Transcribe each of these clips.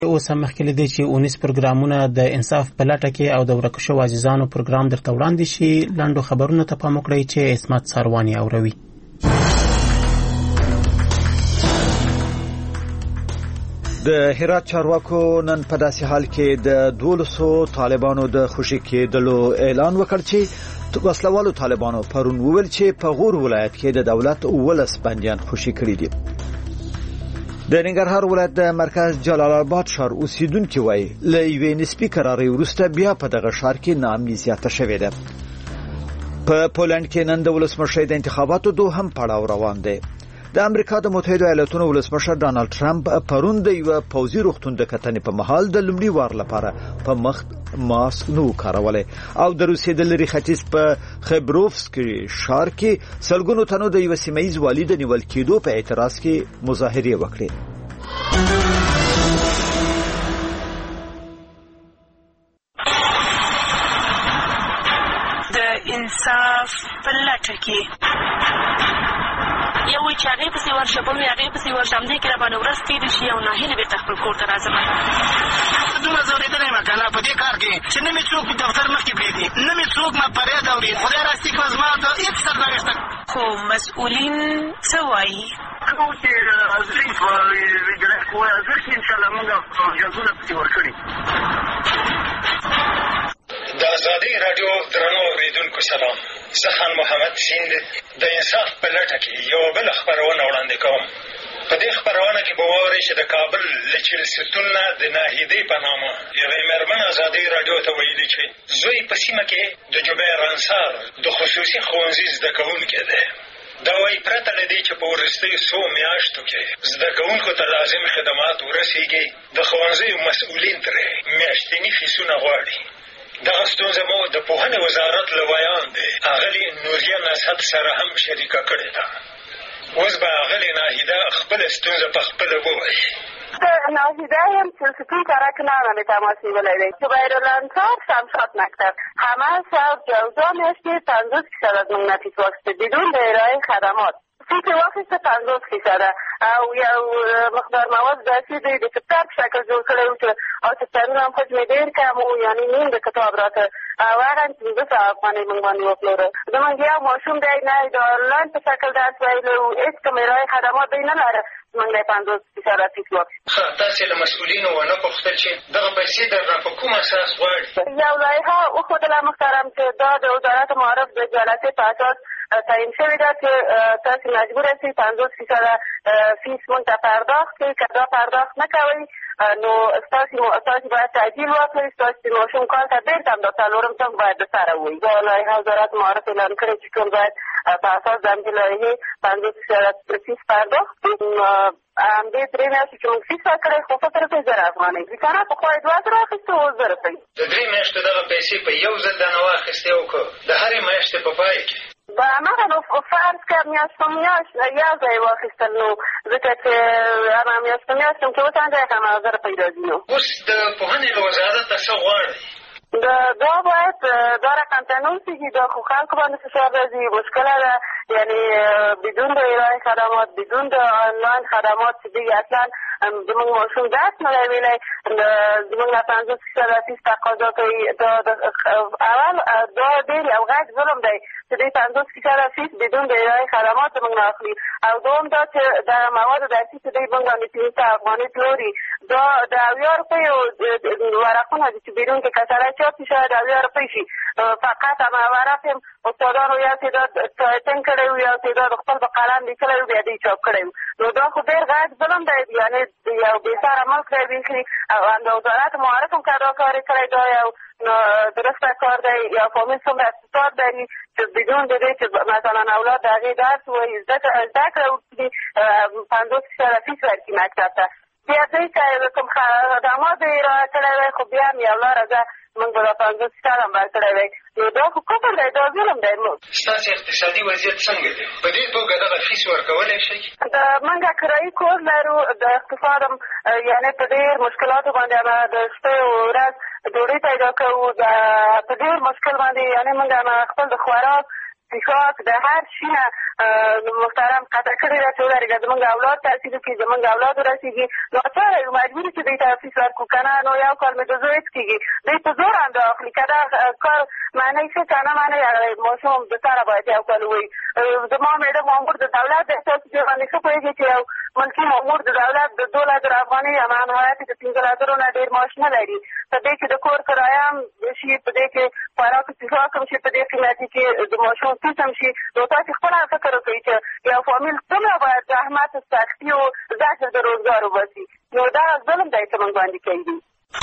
اوس هم مخکې له دې چې اونیز پروګرامونه د انصاف په لټه کې او د ورکو شوو عزیزانو پروګرام درته وړاندې شي، لنډو خبرونو ته پام وکړئ چې عصمت سارواني اوروي. د هرات چارواکو نن په داسې حال کې د 1200 طالبانو د خوشي کېدلو اعلان وکړ چې وسلوالو طالبانو پرون وویل چې په غور ولایت کې د دولت 12 بندیان خوشي کړي دي. د ننګرهار ولایت د مرکز جلال آباد ښار اوسیدونکو وایي له یوې نسبي قرارې وروسته بیا په دغه ښار کې ناامني زیاته شوې ده. په پولند کې نن د ولسمشر د انتخاباتو دوهم پړاو روان دی. د امریکا د متحده ایالاتونو ولسمشر ډانلډ ټرمپ پرون د یو پوځي روغتون د کتنې په محل د لومړي وار لپاره په مخ ماسک نو کارولې او د روسیې د لری ختیځ په خبروفسکي ښار کې سلګونو تنو د یو سیمایي والي د نیول کېدو په اعتراض کې مظاهرې وکړې. د انصاف په لټه کې یو چې هغې پسې ورشه بل هغې پسې ورشه همدې کې راباندې ورځ تېرې شي او ناهیلې بېرته خپل کور ته راځم. دومره ځورېدلی یم که نه په دې کار کې چې نه مې څوک دفتر مخکې پرېږدي، نه مې څوک ما فریاد اوري. خدای راستي کړه زما د هېڅ سرنوشت خو مسؤلین څه وایي؟ هغه اوس چې حاضرین په وجلس کې وایي حاضر شي انشاءالله موږ جازونه پسې ورکړي. د ازادي راډیو درنو اورېدونکو سلام، زه خان محمد سیند د انصاف په لټه کې یو بل خبرونه وړاندې کوم. په دې خبرونه کې به واورئ چې د کابل له چهلستون نه د ناهیدې په نامه یوې مېرمن ازادي راډیو ته ویلي چې زوی په سیمه کې د جبیر انصار د خصوصي ښوونځي زده کوونکی دی. دا وایي پرته له دې چې په وروستیو څو میاشتو کې زده کوونکو ته لازم خدمات ورسیږي، د ښوونځیو مسؤلین ترې میاشتني فیسونه غواړي. دغه ستونزه مو د پوهنې وزارت له ویان دی اغلې نوریه نصحت سره هم شریکه کړې ده. اوس به اغلې ناهیده خپله ستونزه په خپله ووایي. ناهیده یم چهلستون کرک نامه تماس نیولی دی. جبیر الانصار شمشاد مکتب همه شب جوزا میشتی 50% از من نفیس واکسته بدون به ارائه خدمات. فیس واخیسته 50% او یو مقدار مواد داسې دی د چپتر په شکل جوړ کړی و چې او چپترونه هم حجم ډېر کم و، یعنې نیم د کتاب راته او هغه 1500 افغانۍ موږ باندې وپلوره. زموږ یو ماشوم دی نه د آنلاین په شکل درس ویلی و، هېڅ کوم ارائه خدمات دی نه لره. زموږ دی 50% فیس واخیسته. تاسې له مسؤلینو ونه پوښتل چې دغه پیسې درنه په کوم اساس غواړي؟ یو لایحه وښودله محترم چې دا د وزارت معارف د جلسې په اساس تعیین شوې ده چې تاسې مجبور یاستئ 50% فیس موږ ته پرداخت کړئ. که دا پرداخت نه کوئ نو ستاسې باید تعجیل واخلئ. ستاسې ماشوم کال ته بېرته همدا څلورم صنف باید د سره ووایي. دا لایحه وزارت معارف اعلان کړې چې ټول باید په اساس د همدې لایحې 50% فیس پرداخت کړي. همدې 3 میاشتې چې موږ فیس ورکړی خو فکر کوي 1000 افغانۍ دي که نه پخوا یې 2000 اخېستې اوس 1000 روپۍ. د 3 میاشتو دغه پیسې په یو ځل دانه واخېستې او که د هرې میاشتې په پای کې به همغه نو فرض کړه میاشت په میاشت یو ځای واخېستل، نو ځکه چې هغه میاشت په میاشت هم چې وڅانځئ همغه 1000 روپۍ راځي. نو اوس د پوهنې له وزارت ته څه غواړئ؟ دا باید دا رقم ته نه اوسېږي. دا خو خلکو باندې فشار راځي، مشکله ده. یعنې بدون د ارائه خدمات، بدون د آنلاین خدمات چې دوی اصلا زموږ ماشوم درس نه دی ویلی، زموږ نه 50% فیس تقاضا کوي. اول دا ډېر یو غټ ظلم دی چې دوی 50% فیس بدون د ارائه خدمات زموږ نه اخلي. او دوم دا چې د موادو درسي چې دوی موږ باندې 300 افغانۍ پلوري، دا د 70 روپیو ورقونه دي چې بیرون کې که سړی چاپ شي شاید 70 روپۍ شي. فقط همه ورق یم استادانو یو تعداد ټایپینګ کړی و، یو تعداد خپل په قلم لیکلی و، بیا دوی چاپ کړی و. نو دا خو ډېر غټ ظلم دی، یعنې یو بېساره ملک دی بیخي. او همدا وزارت معارف هم که دا کار یې کړی دا یو درسته کار دی. یا فامیل څومره اقتصاد لري چې بدون د دې چې مثلا اولاد د هغې درس ووایي زده کړه وکړي 50% فیس ورکړي مکتب ته. بیا دوی که کوم خدمات یې ارائه کړی وی خو بیا هم یو لاره ده موږ به دا 50% هم ورکړی وی. نو دا خو کفر دی، دا ظلم دی. ستاسې اقتصادي وضعیت څنګه دی؟ په دې توګه دغه فیس ورکولی شئ؟ موږ کرایي کور لرو. د اقتصاد هم یعنې په ډېر مشکلاتو باندې د شپې ورځ ډوډۍ پیدا کوو. په ډېر مشکل باندې یعنې موږ خپل د خوراک اتفاق د هر شي نه محترم قطع کړی ده چې ودرېږه زمونږ اولاد تحصیل وکړي زمونږ اولاد ورسېږي نو څه مجبور چې دوی ته فیس ورکړو که نه نو یو کال مې د زوی کېږي دوی په زور انده اخلي که دا کار معنی ښه که نه معنی ماشوم د سره باید یو کال ووایي زما میډم مامور د دولت د احساس دې باندې ښه پوهېږي چې یو ملکي مامور د دولت د 2000 افغانۍ یا معنویت د 15,000 نه ډېر معاش نه لري په دې کې د کور کرایه هم شي په دې کې خوراک اتفاق هم شي په دې قیمتي کې د ماشوم فیس هم شي نو تاسې خپله فکر وکړئ چې یو فامیل څومره باید زحمت سختي او زجر د روزګار وباسي نو دغه ظلم دی چې موږ باندې کوي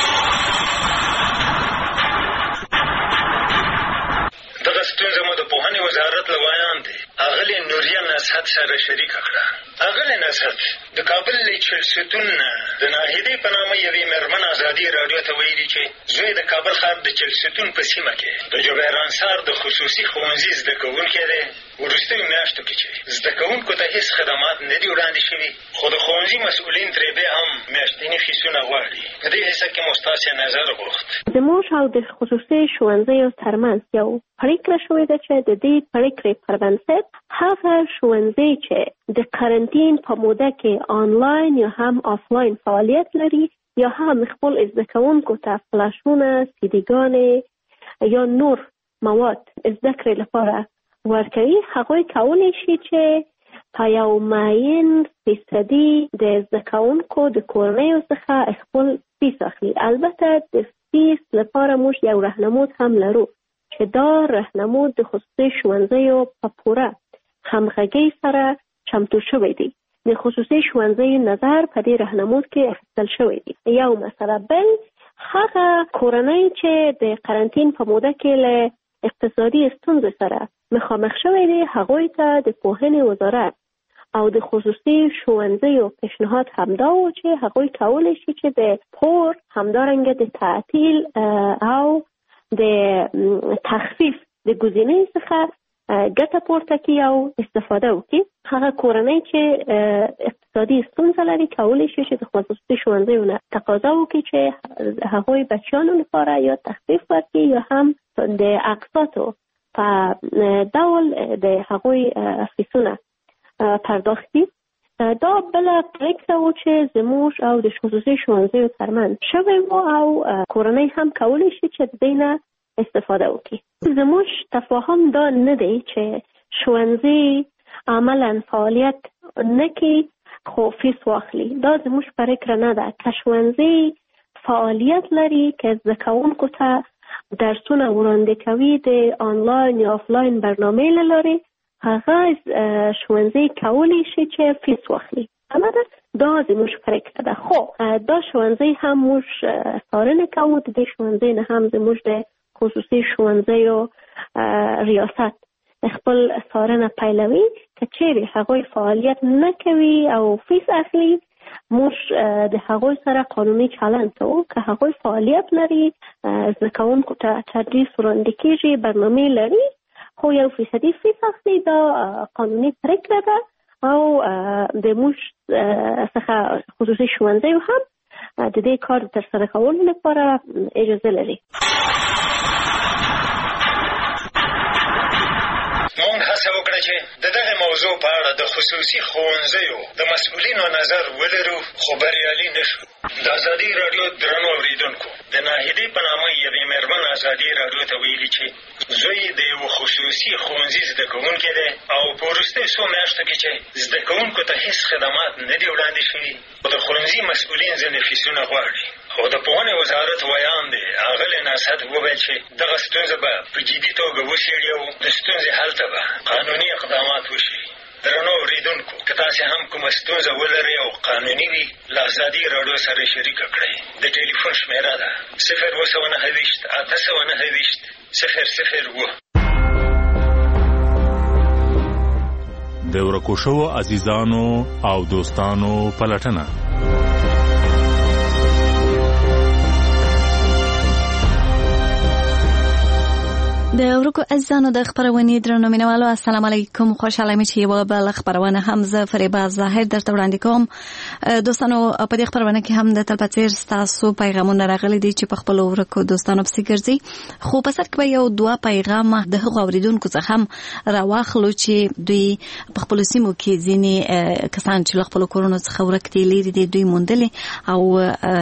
دغه ستونزه مو د پوهنې وزارت له ویاندې اغلې نوریه نصحت سره شریکه کړه. اغلې نصحت د کابل له چلستون نه د ناهیدې په نامه یوې مېرمن ازادي راډیو ته ویلي چې زوی د کابل ښار د چلستون په سیمه کې د جبیر انصار د خصوصي ښوونځي زده کوونکی دی. وروستیو میاشتو کې چې زده کوونکو ته هېڅ خدمات نه دي وړاندې شوي خو د ښوونځي مسؤلین ترې بیا هم میاشتني فیسونه غواړي. په دې حصه کې مو ستاسې نظر غوښت. زموږ او د خصوصي ښوونځیو ترمنځ یو پرېکړه شوې ده چې د دې پرېکړې پر بنسټ هغه ښوونځي چې د قرنطین په موده کې آنلاین یا هم آفلاین فعالیت لري یا هم خپل زده کوونکو ته فلاشونه سیدیګانې یا نور مواد زده کړې لپاره ورکوي هغوی کولی شي چې په یو معین فیصدي د زده کوونکو د کورنیو څخه خپل فیس اخلي. البته د فیس لپاره موږ یو راهنمود هم لرو چې دا راهنمود د خصوصي ښوونځیو په پوره همغږۍ سره چمتو شوی دی. د خصوصي ښوونځیو نظر په دې راهنمود کې اخیستل شوی دی. یو مسله بل هغه کورنۍ چې د قرنطین په موده کې له اقتصادي ستونزو سره مخامخ شوی دی هغوی ته د پوهنې وزارت او د خصوصي ښوونځیو پیشنهاد همدا و چې هغوی کولی شي چې د پور همدارنګه د تعطیل او د تخفیف د ګزینې څخه ګټه پورته کړي او استفاده وکړي. هغه کورنۍ چې اقتصادي ستونزه لري کولی شي چې د خصوصي ښوونځیو نه تقاضا وکړي چې هغوی بچیانو لپاره یا تخفیف ورکړي یا هم د اقساطو په ډول د هغوی فیسونه پرداخت کړي. دا بله پرېکړه و چې زموږ او د خصوصي ښوونځیو ترمنځ شوی و او کورنۍ هم کولی شي چې د دې نه استفاده وکړي. زموږ تفاهم دا نه دی چې ښوونځي عملا فعالیت نه کوي خو فیس واخلي. دا زموږ پرېکړه نه ده. که ښوونځي فعالیت لري که زده کوونکو ته درسونه وړاندې کوي د آنلاین یا آفلاین برنامې له لارې هغه ښوونځي کولی شي چې فیس واخلي. دا زموږ پرېکړه ده. خو دا ښوونځي هم موږ څارنه کوو. د دې ښوونځي نه هم زموږ د خصوصي ښوونځیو ریاست خپل څارنه پیلوي. که چیرې هغوی فعالیت نه کوي او فیس اخلي موږ د هغوی سره قانوني چلند کوو. که هغوی فعالیت لري زده کوونکو ته تدریس وړاندې کېږي برنامې لري خو 1% فیس اخلي دا قانوني پرېکړه ده او د موږ څخه خصوصي ښوونځیو هم د دې کار ترسره کولو لپاره اجازه لري. مونږ هڅه وکړه چې د دغه موضوع په اړه د خصوصي ښوونځیو د مسؤلینو نظر ولرو خو بریالي نه شو. د ازادي راډیو درنو اورېدونکو د ناهیدې په نامه یوې مېرمن ازادي راډیو ته ویلي چې زوی د یوه خصوصي ښوونځي زده کوونکی دی او په وروستیو څو میاشتو کې چې زده کوونکو ته هېڅ خدمات نه دي وړاندې شوي خو د ښوونځي مسؤلین ځینې فیسونه غواړي. خو د پوهنې وزارت ویاندې اغلې نصحت وویل چې دغه ستونزه به په جدي توګه وڅېړي او د ستونزې حل ته به قانوني اقدامات وشي. درنو اورېدونکو که تاسې هم کومه ستونزه ولرئ او قانوني وي له ازادي راډیو سره شریکه کړئ. د ټلیفون شمېره ده 029 809 د ورکو شوو عزیزانو او دوستانو پلټنه. د ورکو اوریدونکو عزیزانو د خبرونې درنو مینوالو السلام علیکم. خوشاله یم چې یو بل خبرونه هم زه فریبا ظاهر درته وړاندې کوم. دوستانو په دې خبرونه کې هم د تلپاتیر تاسو پیغامونه راغلي دي چې په خپل ورکو دوستانو پسې ګرځي، خو په سر کې یو دوه پیغام د هغو اوریدونکو څخه هم راواخلو چې دوی په خپل سیمو کې ځینې کسان چې خپل کورونو څخه ورک دي لري دي دوی موندلي او